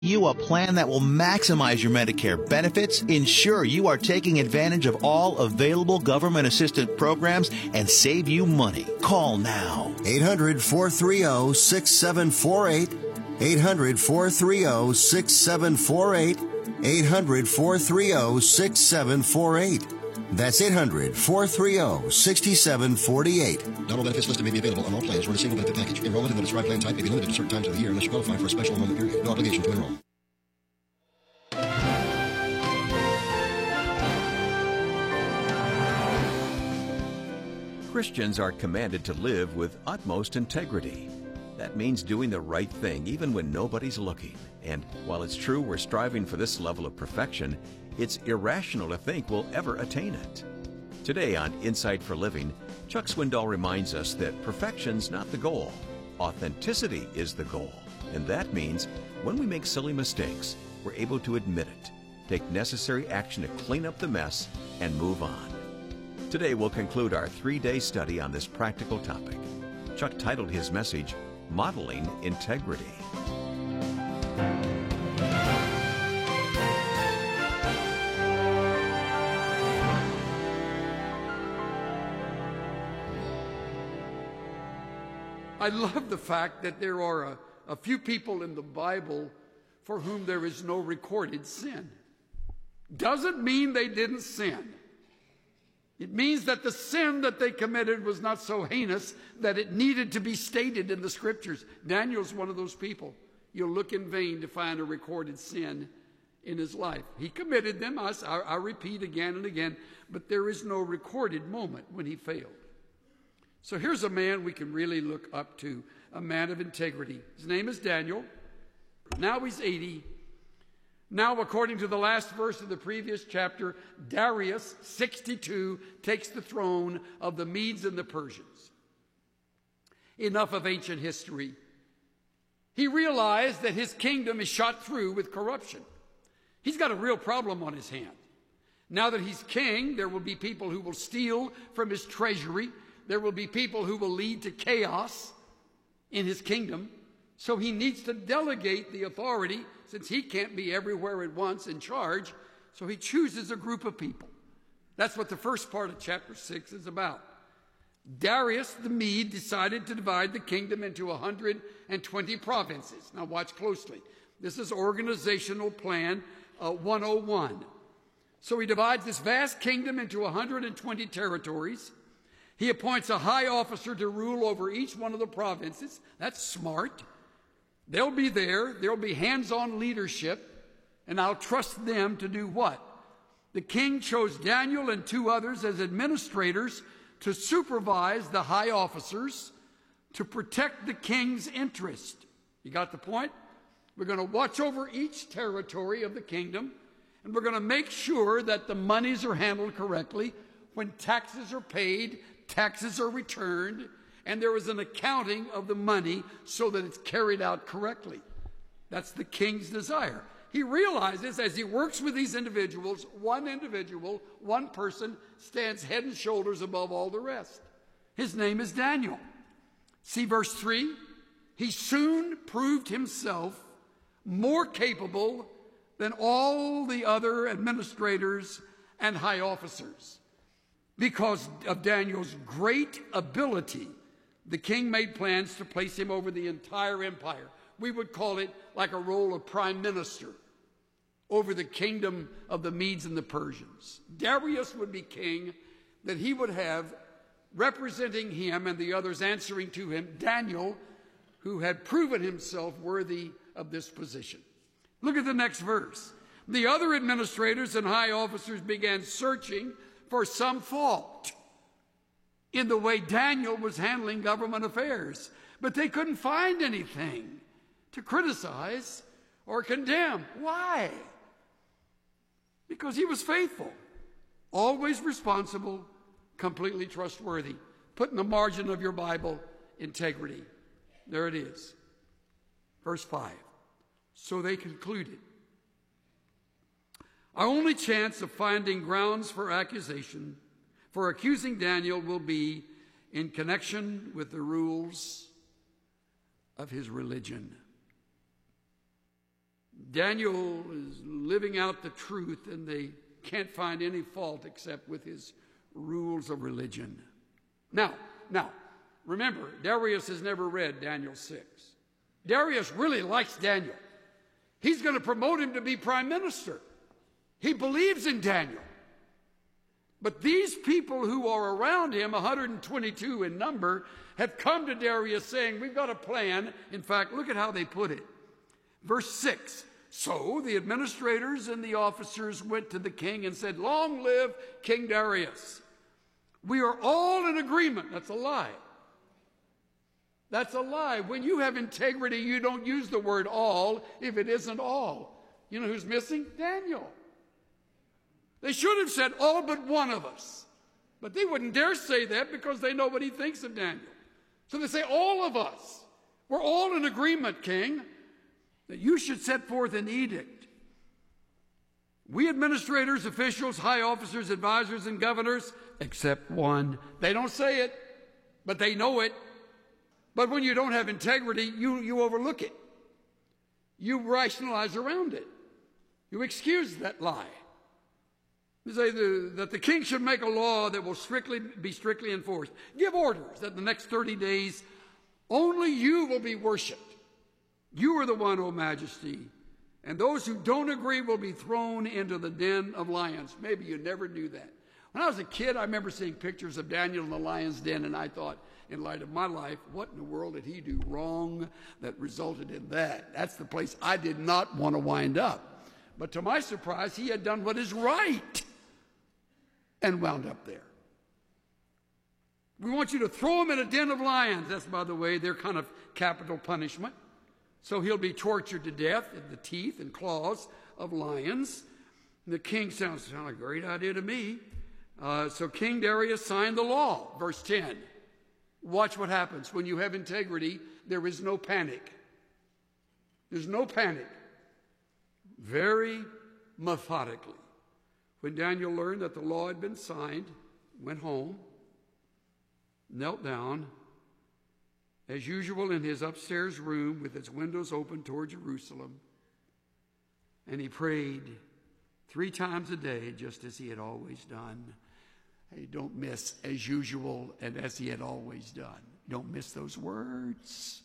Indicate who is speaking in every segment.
Speaker 1: you a plan that will maximize your Medicare benefits, ensure you are taking advantage of all available government assistance programs, and save you money. Call now.
Speaker 2: 800-430-6748. 800-430-6748. 800-430-6748. That's 800-430-6748.
Speaker 3: Normal benefits listed may be available on all plans or in a single benefit package. Enrollment in the prescribed plan type may be limited to certain times of the year unless you qualify for a special enrollment period. No obligation to enroll.
Speaker 4: Christians are commanded to live with utmost integrity. That means doing the right thing even when nobody's looking. And while it's true we're striving for this level of perfection, it's irrational to think we'll ever attain it. Today on Insight for Living, Chuck Swindoll reminds us that perfection's not the goal. Authenticity is the goal. And that means when we make silly mistakes, we're able to admit it, take necessary action to clean up the mess, and move on. Today we'll conclude our 3-day study on this practical topic. Chuck titled his message, Modeling Integrity.
Speaker 5: I love the fact that there are a few people in the Bible for whom there is no recorded sin. Doesn't mean they didn't sin. It means that the sin that they committed was not so heinous that it needed to be stated in the Scriptures. Daniel's one of those people. You'll look in vain to find a recorded sin in his life. He committed them, I repeat again and again, but there is no recorded moment when he failed. So here's a man we can really look up to, a man of integrity. His name is Daniel. Now he's 80. Now, according to the last verse of the previous chapter, Darius, 62, takes the throne of the Medes and the Persians. Enough of ancient history. He realized that his kingdom is shot through with corruption. He's got a real problem on his hands. Now that he's king, there will be people who will steal from his treasury. There will be people who will lead to chaos in his kingdom. So he needs to delegate the authority since he can't be everywhere at once in charge. So he chooses a group of people. That's what the first part of chapter 6 is about. Darius the Mede decided to divide the kingdom into 120 provinces. Now watch closely. This is organizational plan 101. So he divides this vast kingdom into 120 territories. He appoints a high officer to rule over each one of the provinces. That's smart. They'll be there. There'll be hands-on leadership. And I'll trust them to do what? The king chose Daniel and 2 others as administrators to supervise the high officers to protect the king's interest. You got the point? We're going to watch over each territory of the kingdom, and we're going to make sure that the monies are handled correctly. When taxes are paid, taxes are returned, and there is an accounting of the money so that it's carried out correctly. That's the king's desire. He realizes as he works with these individuals, one person stands head and shoulders above all the rest. His name is Daniel. See verse 3? He soon proved himself more capable than all the other administrators and high officers. Because of Daniel's great ability, the king made plans to place him over the entire empire. We would call it like a role of prime minister over the kingdom of the Medes and the Persians. Darius would be king, that he would have representing him and the others answering to him, Daniel, who had proven himself worthy of this position. Look at the next verse. The other administrators and high officers began searching for some fault in the way Daniel was handling government affairs. But they couldn't find anything to criticize or condemn. Why? Because he was faithful, always responsible, completely trustworthy. Put in the margin of your Bible, integrity. There it is. Verse 5. So they concluded, our only chance of finding grounds for accusation, for accusing Daniel, will be in connection with the rules of his religion. Daniel is living out the truth, and they can't find any fault except with his rules of religion. Now, remember, Darius has never read Daniel 6. Darius really likes Daniel. He's going to promote him to be prime minister. He believes in Daniel. But these people who are around him, 122 in number, have come to Darius saying, we've got a plan. In fact, look at how they put it. Verse 6, so the administrators and the officers went to the king and said, long live King Darius. We are all in agreement. That's a lie. That's a lie. When you have integrity, you don't use the word all if it isn't all. You know who's missing? Daniel. They should have said all but one of us. But they wouldn't dare say that because they know what he thinks of Daniel. So they say all of us. We're all in agreement, King, that you should set forth an edict. We administrators, officials, high officers, advisors, and governors, except one. They don't say it, but they know it. But when you don't have integrity, you overlook it. You rationalize around it. You excuse that lie. You say that the king should make a law that will be strictly enforced. Give orders that the next 30 days only you will be worshipped. You are the one, O Majesty. And those who don't agree will be thrown into the den of lions. Maybe you never knew that. When I was a kid, I remember seeing pictures of Daniel in the lion's den, and I thought, in light of my life, what in the world did he do wrong that resulted in that? That's the place I did not want to wind up. But to my surprise, he had done what is right and wound up there. We want you to throw him in a den of lions. That's, by the way, their kind of capital punishment. So he'll be tortured to death in the teeth and claws of lions. And the king sounds like a great idea to me. So King Darius signed the law. Verse 10. Watch what happens. When you have integrity, there is no panic. There's no panic. Very methodically. When Daniel learned that the law had been signed, went home, knelt down, as usual in his upstairs room with its windows open toward Jerusalem, and he prayed 3 times a day, just as he had always done. Hey, don't miss as usual and as he had always done. Don't miss those words.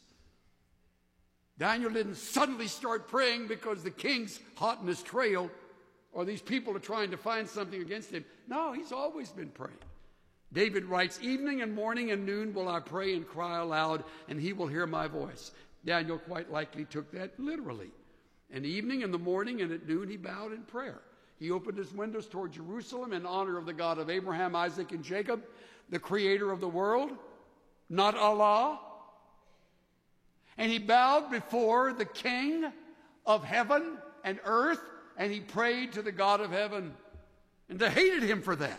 Speaker 5: Daniel didn't suddenly start praying because the king's hot in his trail or these people are trying to find something against him. No, he's always been praying. David writes, evening and morning and noon will I pray and cry aloud, and he will hear my voice. Daniel quite likely took that literally. And evening and the morning and at noon he bowed in prayer. He opened his windows toward Jerusalem in honor of the God of Abraham, Isaac, and Jacob, the creator of the world, not Allah. And he bowed before the King of heaven and earth, and he prayed to the God of heaven. And they hated him for that.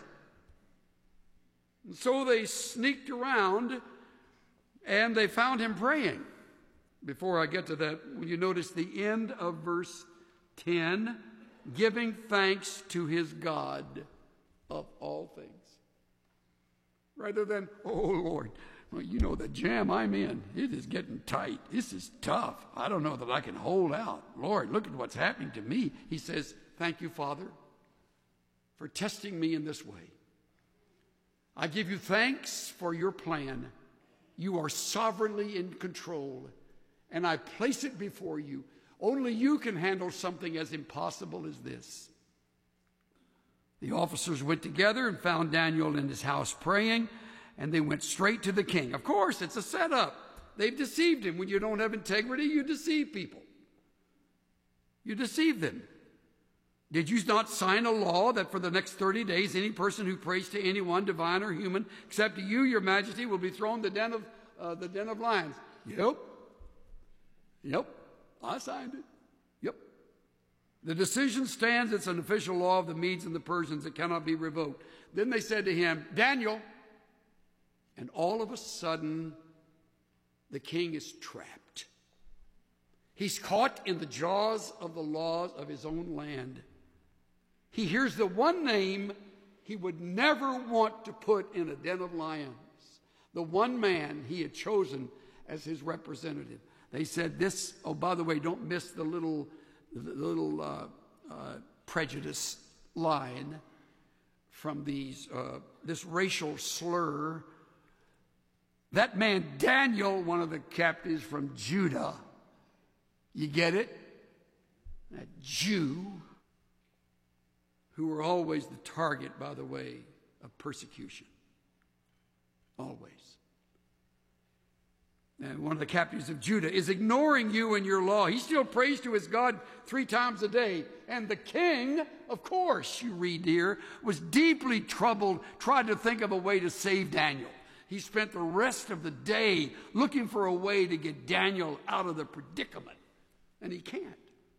Speaker 5: And so they sneaked around, and they found him praying. Before I get to that, will you notice the end of verse 10? Giving thanks to his God of all things. Rather than, oh Lord, well, you know the jam I'm in. It is getting tight. This is tough. I don't know that I can hold out. Lord, look at what's happening to me. He says, thank you, Father, for testing me in this way. I give you thanks for your plan. You are sovereignly in control, and I place it before you. Only you can handle something as impossible as this. The officers went together and found Daniel in his house praying, and they went straight to the king. Of course, it's a setup. They've deceived him. When you don't have integrity, you deceive people. You deceive them. Did you not sign a law that for the next 30 days, any person who prays to anyone, divine or human, except to you, your majesty, will be thrown in the den of lions? Yep. I signed it. Yep. The decision stands. It's an official law of the Medes and the Persians. It cannot be revoked. Then they said to him, Daniel. And all of a sudden, the king is trapped. He's caught in the jaws of the laws of his own land. He hears the one name he would never want to put in a den of lions. The one man he had chosen as his representative. They said this, oh, by the way, don't miss the little the little prejudice line from this racial slur. That man Daniel, one of the captives from Judah, you get it? That Jew, who were always the target, by the way, of persecution. Always. And one of the captives of Judah is ignoring you and your law. He still prays to his God 3 times a day. And the king, of course, you read here, was deeply troubled, tried to think of a way to save Daniel. He spent the rest of the day looking for a way to get Daniel out of the predicament. And he can't.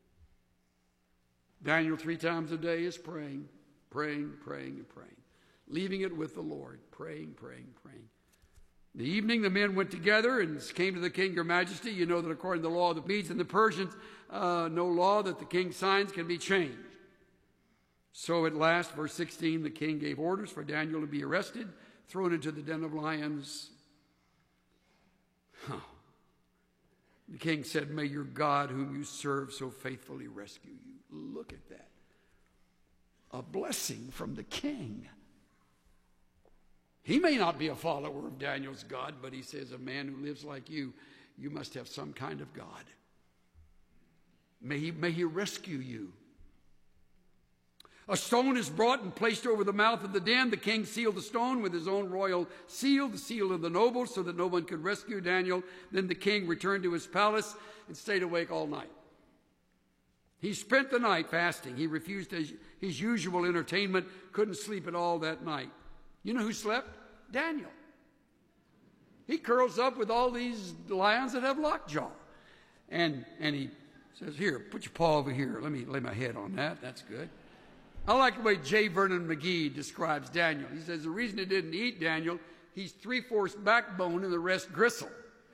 Speaker 5: Daniel 3 times a day is praying, praying, praying, and praying. Leaving it with the Lord. Praying, praying, praying. In the evening, the men went together and came to the king, your majesty. You know that according to the law of the Medes and the Persians, no law that the king signs can be changed. So at last, verse 16, the king gave orders for Daniel to be arrested, thrown into the den of lions. The king said, may your God, whom you serve so faithfully, rescue you. Look at that. A blessing from the king. He may not be a follower of Daniel's God, but he says, a man who lives like you, you must have some kind of God. May he rescue you. A stone is brought and placed over the mouth of the den. The king sealed the stone with his own royal seal, the seal of the nobles, so that no one could rescue Daniel. Then the king returned to his palace and stayed awake all night. He spent the night fasting. He refused his usual entertainment, couldn't sleep at all that night. You know who slept? Daniel. He curls up with all these lions that have lockjaw. And he says, here, put your paw over here. Let me lay my head on that. That's good. I like the way J. Vernon McGee describes Daniel. He says the reason he didn't eat Daniel, he's 3/4 backbone and the rest gristle.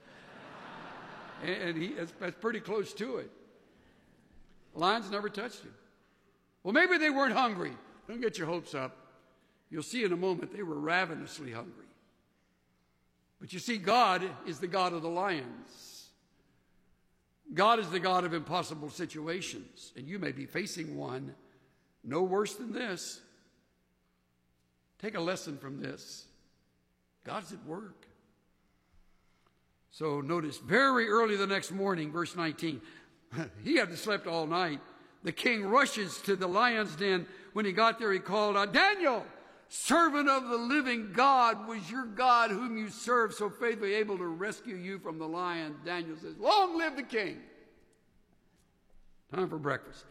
Speaker 5: And that's pretty close to it. Lions never touched him. Well, maybe they weren't hungry. Don't get your hopes up. You'll see in a moment they were ravenously hungry. But you see, God is the God of the lions. God is the God of impossible situations. And you may be facing one no worse than this. Take a lesson from this. God's at work. So notice, very early the next morning, verse 19, he hadn't slept all night. The king rushes to the lion's den. When he got there, he called out, Daniel, servant of the living God, was your God whom you serve so faithfully able to rescue you from the lion? Daniel says, long live the king. Time for breakfast.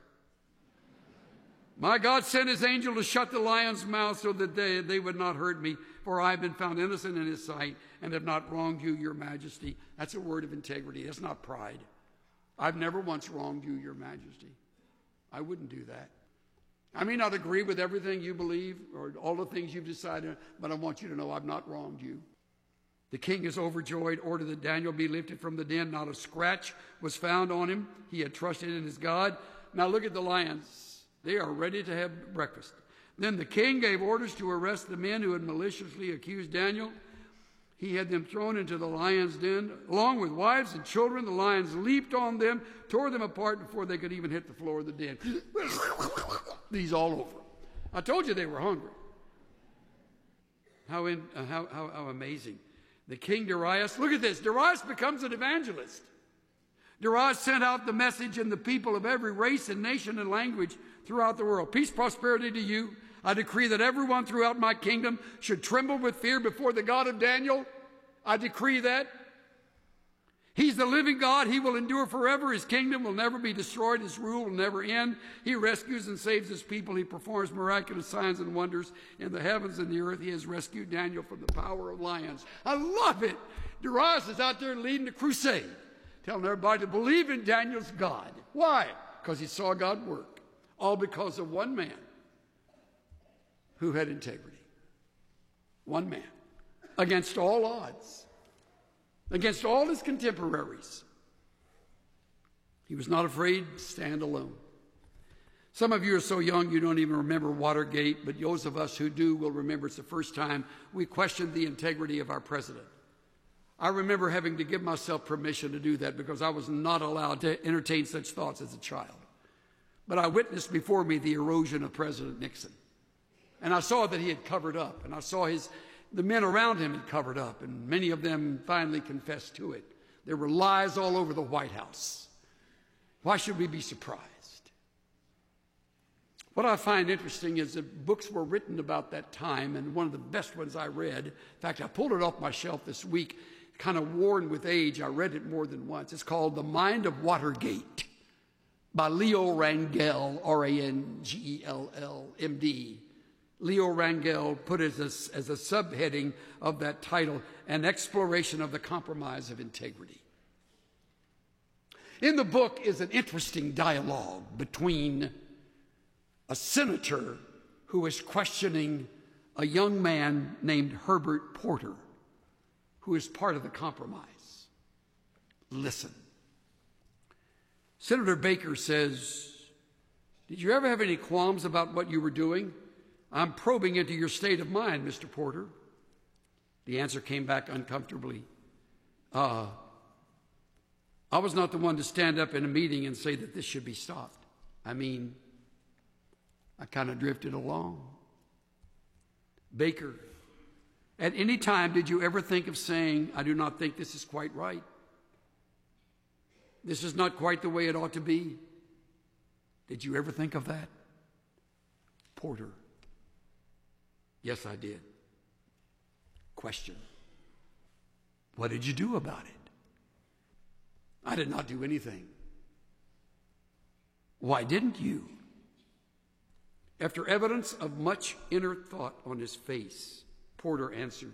Speaker 5: My God sent his angel to shut the lion's mouth so that they would not hurt me, for I have been found innocent in his sight and have not wronged you, your majesty. That's a word of integrity. That's not pride. I've never once wronged you, your majesty. I wouldn't do that. I may not agree with everything you believe or all the things you've decided, but I want you to know I've not wronged you. The king is overjoyed, ordered that Daniel be lifted from the den. Not a scratch was found on him. He had trusted in his God. Now look at the lions. They are ready to have breakfast. Then the king gave orders to arrest the men who had maliciously accused Daniel. He had them thrown into the lion's den, along with wives and children. The lions leaped on them, tore them apart before they could even hit the floor of the den. These all over. I told you they were hungry. How amazing. The king Darius, look at this. Darius becomes an evangelist. Darius sent out the message, and the people of every race and nation and language throughout the world. Peace, prosperity to you. I decree that everyone throughout my kingdom should tremble with fear before the God of Daniel. I decree that. He's the living God. He will endure forever. His kingdom will never be destroyed. His rule will never end. He rescues and saves his people. He performs miraculous signs and wonders in the heavens and the earth. He has rescued Daniel from the power of lions. I love it. Darius is out there leading a crusade, telling everybody to believe in Daniel's God. Why? Because he saw God work. All because of one man who had integrity. One man. Against all odds. Against all his contemporaries. He was not afraid to stand alone. Some of you are so young you don't even remember Watergate, but those of us who do will remember it's the first time we questioned the integrity of our president. I remember having to give myself permission to do that because I was not allowed to entertain such thoughts as a child. But I witnessed before me the erosion of President Nixon. And I saw that he had covered up, and I saw the men around him had covered up, and many of them finally confessed to it. There were lies all over the White House. Why should we be surprised? What I find interesting is that books were written about that time, and one of the best ones I read, in fact, I pulled it off my shelf this week, kind of worn with age. I read it more than once. It's called The Mind of Watergate by Leo Rangel, R-A-N-G-E-L-L, M.D. Leo Rangel put it as a subheading of that title, An Exploration of the Compromise of Integrity. In the book is an interesting dialogue between a senator who is questioning a young man named Herbert Porter, who is part of the compromise. Listen. Senator Baker says, "Did you ever have any qualms about what you were doing? I'm probing into your state of mind, Mr. Porter." The answer came back uncomfortably. I was not the one to stand up in a meeting and say that this should be stopped. I mean, I kind of drifted along. Baker, at any time did you ever think of saying, "I do not think this is quite right. This is not quite the way it ought to be"? Did you ever think of that? Porter, yes, I did. Question, what did you do about it? I did not do anything. Why didn't you? After evidence of much inner thought on his face, Porter answered,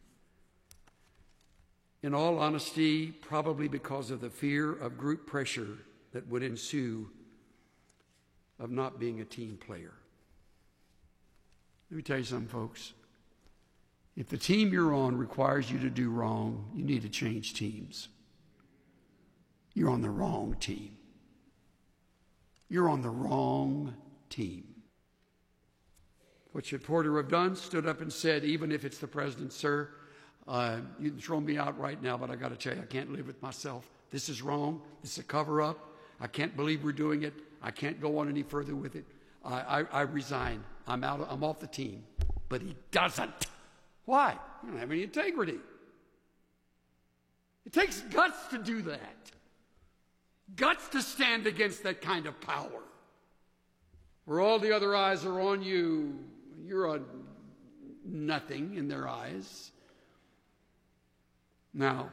Speaker 5: "In all honesty, probably because of the fear of group pressure that would ensue of not being a team player." Let me tell you something, folks. If the team you're on requires you to do wrong, you need to change teams. You're on the wrong team. You're on the wrong team. What should Porter have done? Stood up and said, "Even if it's the president, sir, you can throw me out right now, but I got to tell you, I can't live with myself. This is wrong. This is a cover-up. I can't believe we're doing it. I can't go on any further with it. I resign. I'm out. I'm off the team." But he doesn't. Why? You don't have any integrity. It takes guts to do that. Guts to stand against that kind of power. Where all the other eyes are on you, you're a nothing in their eyes. Now,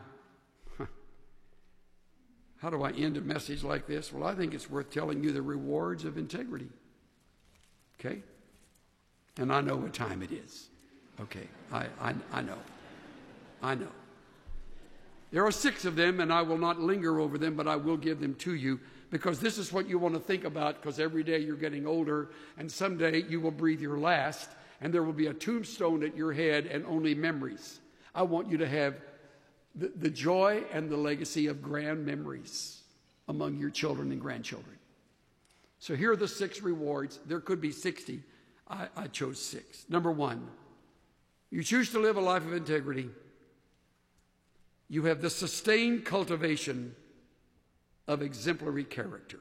Speaker 5: how do I end a message like this? Well, I think it's worth telling you the rewards of integrity. Okay? And I know what time it is. Okay, I know. I know. There are 6 of them, and I will not linger over them, but I will give them to you, because this is what you want to think about, because every day you're getting older, and someday you will breathe your last, and there will be a tombstone at your head and only memories. I want you to have the joy and the legacy of grand memories among your children and grandchildren. So here are the 6 rewards. There could be 60. I chose 6. Number 1, you choose to live a life of integrity. You have the sustained cultivation of exemplary character.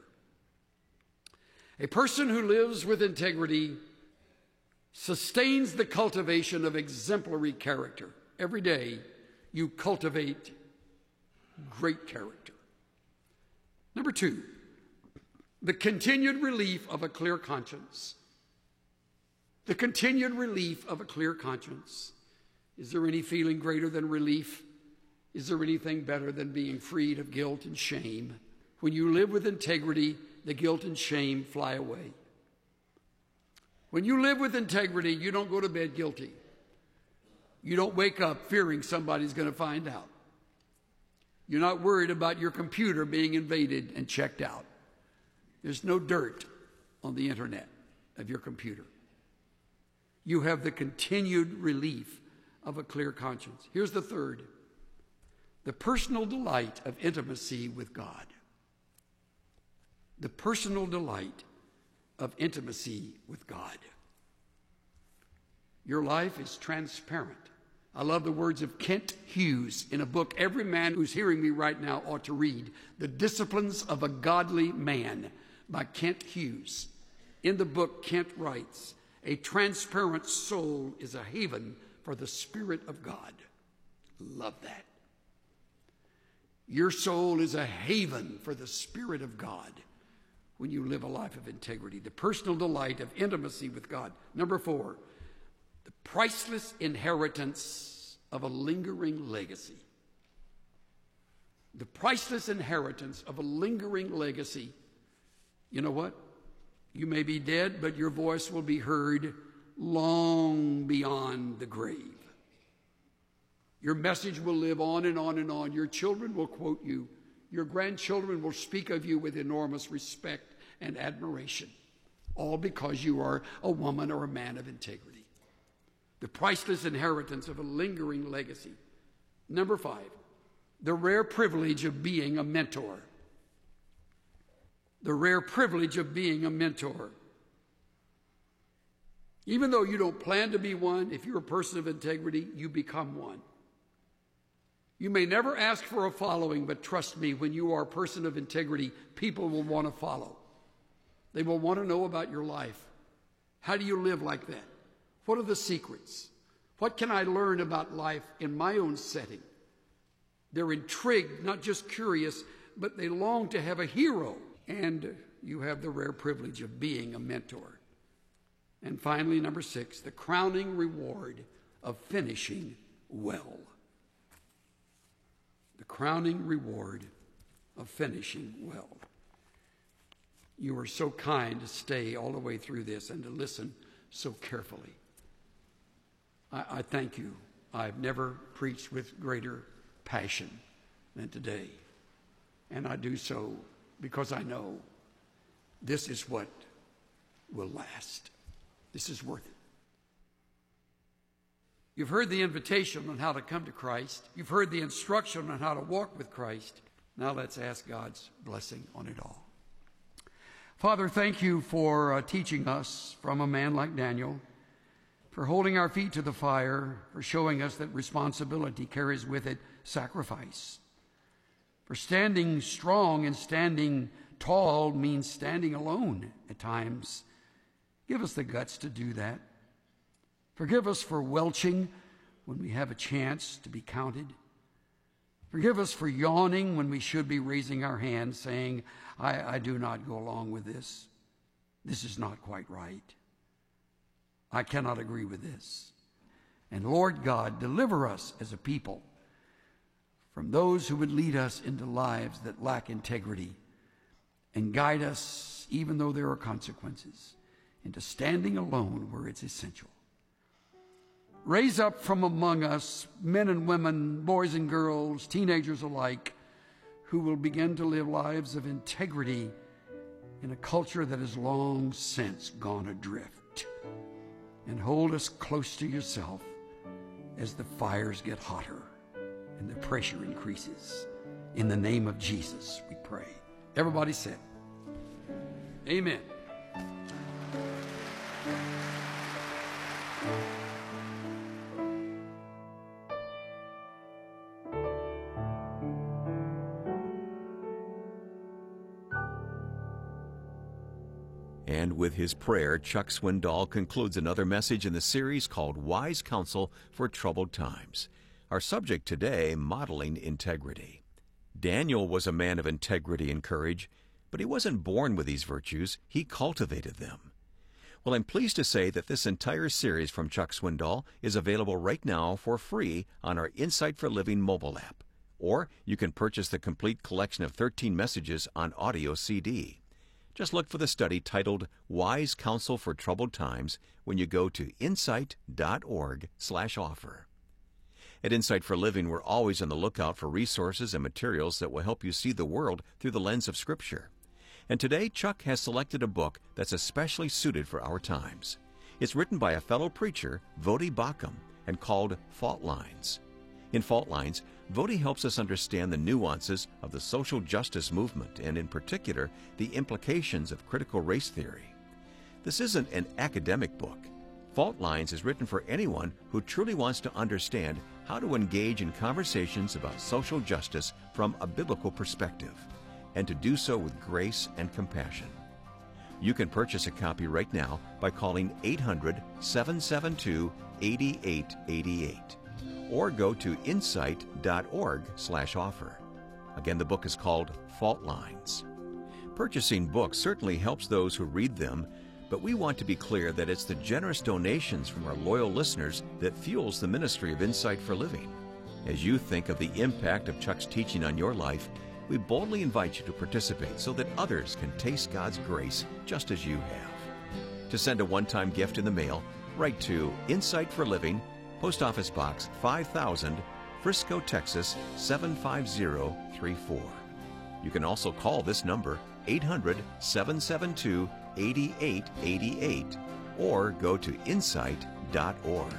Speaker 5: A person who lives with integrity sustains the cultivation of exemplary character. Every day you cultivate great character. Number 2, the continued relief of a clear conscience. The continued relief of a clear conscience. Is there any feeling greater than relief? Is there anything better than being freed of guilt and shame? When you live with integrity, the guilt and shame fly away. When you live with integrity, you don't go to bed guilty. You don't wake up fearing somebody's going to find out. You're not worried about your computer being invaded and checked out. There's no dirt on the internet of your computer. You have the continued relief of a clear conscience. Here's the third. The personal delight of intimacy with God. The personal delight of intimacy with God. Your life is transparent. I love the words of Kent Hughes in a book every man who's hearing me right now ought to read. The Disciplines of a Godly Man by Kent Hughes. In the book, Kent writes, "A transparent soul is a haven for the Spirit of God." Love that. Your soul is a haven for the Spirit of God when you live a life of integrity. The personal delight of intimacy with God. Number 4, the priceless inheritance of a lingering legacy. The priceless inheritance of a lingering legacy. You know what? You may be dead, but your voice will be heard long beyond the grave. Your message will live on and on and on. Your children will quote you. Your grandchildren will speak of you with enormous respect and admiration, all because you are a woman or a man of integrity. The priceless inheritance of a lingering legacy. Number 5, the rare privilege of being a mentor. The rare privilege of being a mentor. Even though you don't plan to be one, if you're a person of integrity, you become one. You may never ask for a following, but trust me, when you are a person of integrity, people will want to follow. They will want to know about your life. How do you live like that? What are the secrets? What can I learn about life in my own setting? They're intrigued, not just curious, but they long to have a hero. And you have the rare privilege of being a mentor. And finally, number 6, the crowning reward of finishing well. The crowning reward of finishing well. You are so kind to stay all the way through this and to listen so carefully. I thank you. I've never preached with greater passion than today. And I do so because I know this is what will last. This is worth it. You've heard the invitation on how to come to Christ. You've heard the instruction on how to walk with Christ. Now let's ask God's blessing on it all. Father, thank you for teaching us from a man like Daniel, for holding our feet to the fire, for showing us that responsibility carries with it sacrifice, for standing strong and standing tall means standing alone at times. Give us the guts to do that. Forgive us for welching when we have a chance to be counted. Forgive us for yawning when we should be raising our hands, saying, I do not go along with this. This is not quite right. I cannot agree with this. And Lord God, deliver us as a people from those who would lead us into lives that lack integrity, and guide us, even though there are consequences, into standing alone where it's essential. Raise up from among us men and women, boys and girls, teenagers alike, who will begin to live lives of integrity in a culture that has long since gone adrift. And hold us close to yourself as the fires get hotter and the pressure increases. In the name of Jesus, we pray. Everybody said, amen.
Speaker 4: And with his prayer, Chuck Swindoll concludes another message in the series called Wise Counsel for Troubled Times. Our subject today, modeling integrity. Daniel was a man of integrity and courage, but he wasn't born with these virtues. He cultivated them. Well, I'm pleased to say that this entire series from Chuck Swindoll is available right now for free on our Insight for Living mobile app. Or you can purchase the complete collection of 13 messages on audio CD. Just look for the study titled Wise Counsel for Troubled Times when you go to insight.org/offer. At Insight for Living, we're always on the lookout for resources and materials that will help you see the world through the lens of Scripture. And today, Chuck has selected a book that's especially suited for our times. It's written by a fellow preacher, Voddie Baucham, and called Fault Lines. In Fault Lines, Voddie helps us understand the nuances of the social justice movement and, in particular, the implications of critical race theory. This isn't an academic book. Fault Lines is written for anyone who truly wants to understand how to engage in conversations about social justice from a biblical perspective, and to do so with grace and compassion. You can purchase a copy right now by calling 800-772-8888 or go to insight.org/offer. Again, the book is called Fault Lines. Purchasing books certainly helps those who read them, but we want to be clear that it's the generous donations from our loyal listeners that fuels the ministry of Insight for Living. As you think of the impact of Chuck's teaching on your life, we boldly invite you to participate so that others can taste God's grace just as you have. To send a one-time gift in the mail, write to Insight for Living, Post Office Box 5000, Frisco, Texas 75034. You can also call this number, 800-772-8888, or go to insight.org.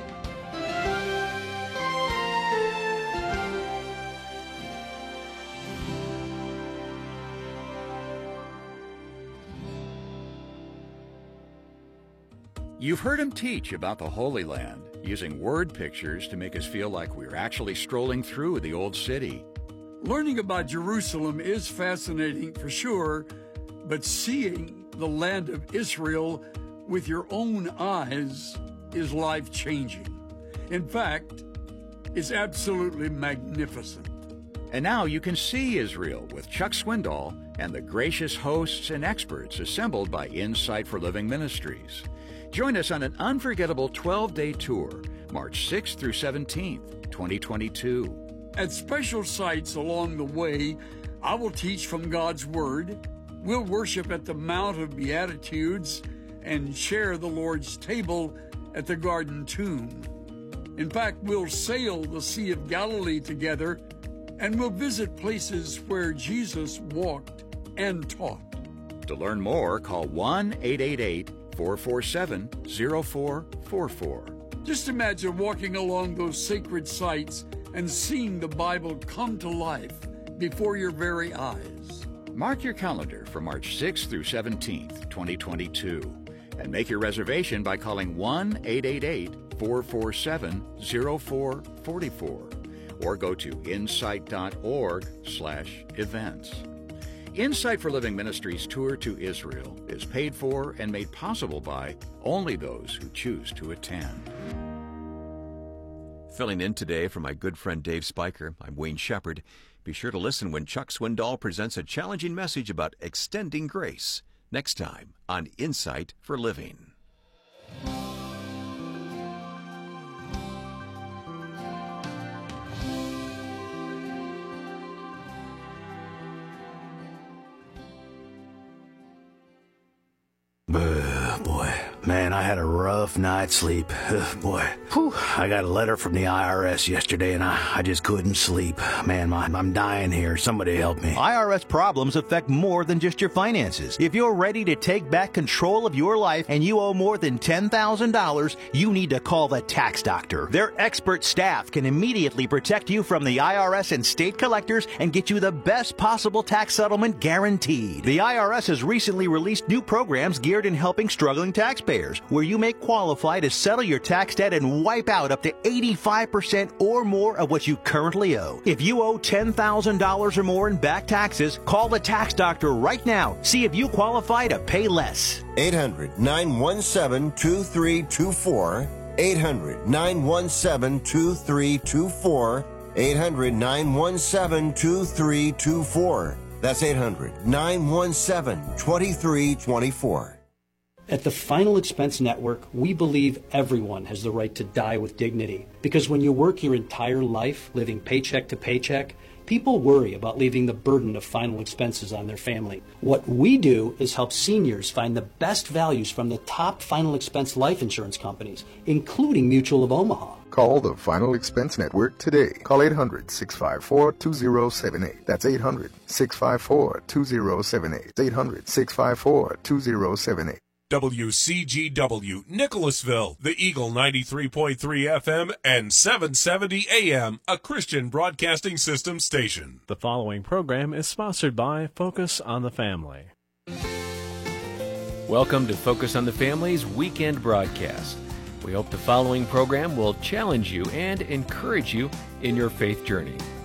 Speaker 6: You've heard him teach about the Holy Land, using word pictures to make us feel like we're actually strolling through the old city.
Speaker 5: Learning about Jerusalem is fascinating for sure, but seeing the land of Israel with your own eyes is life-changing. In fact, it's absolutely magnificent.
Speaker 6: And now you can see Israel with Chuck Swindoll and the gracious hosts and experts assembled by Insight for Living Ministries. Join us on an unforgettable 12-day tour, March 6th through 17th, 2022.
Speaker 5: At special sites along the way, I will teach from God's Word, we'll worship at the Mount of Beatitudes, and share the Lord's table at the Garden Tomb. In fact, we'll sail the Sea of Galilee together, and we'll visit places where Jesus walked and taught.
Speaker 6: To learn more, call 1-888-447-0444.
Speaker 5: Just imagine walking along those sacred sites and seeing the Bible come to life before your very eyes.
Speaker 6: Mark your calendar for March 6th through 17th, 2022, and make your reservation by calling 1-888-447-0444 or go to insight.org/events. Insight for Living Ministries tour to Israel is paid for and made possible by only those who choose to attend.
Speaker 4: Filling in today for my good friend Dave Spiker, I'm Wayne Shepherd. Be sure to listen when Chuck Swindoll presents a challenging message about extending grace next time on Insight for Living.
Speaker 7: Boy, man, I had a rough night's sleep. Boy, I got a letter from the IRS yesterday, and I just couldn't sleep. Man, I'm dying here. Somebody help me.
Speaker 1: IRS problems affect more than just your finances. If you're ready to take back control of your life and you owe more than $10,000, you need to call the Tax Doctor. Their expert staff can immediately protect you from the IRS and state collectors and get you the best possible tax settlement guaranteed. The IRS has recently released new programs geared in helping struggling taxpayers, where you may qualify to settle your tax debt and wipe out up to 85% or more of what you currently owe. If you owe $10,000 or more in back taxes, call the Tax Doctor right now. See if you qualify to pay less.
Speaker 2: 800-917-2324. 800-917-2324. 800-917-2324. That's 800-917-2324.
Speaker 8: At the Final Expense Network, we believe everyone has the right to die with dignity. Because when you work your entire life living paycheck to paycheck, people worry about leaving the burden of final expenses on their family. What we do is help seniors find the best values from the top final expense life insurance companies, including Mutual of Omaha.
Speaker 9: Call the Final Expense Network today. Call 800-654-2078. That's 800-654-2078. 800-654-2078.
Speaker 10: WCGW, Nicholasville, the Eagle 93.3 FM and 770 AM, a Christian Broadcasting System station.
Speaker 11: The following program is sponsored by Focus on the Family.
Speaker 12: Welcome to Focus on the Family's weekend broadcast. We hope the following program will challenge you and encourage you in your faith journey.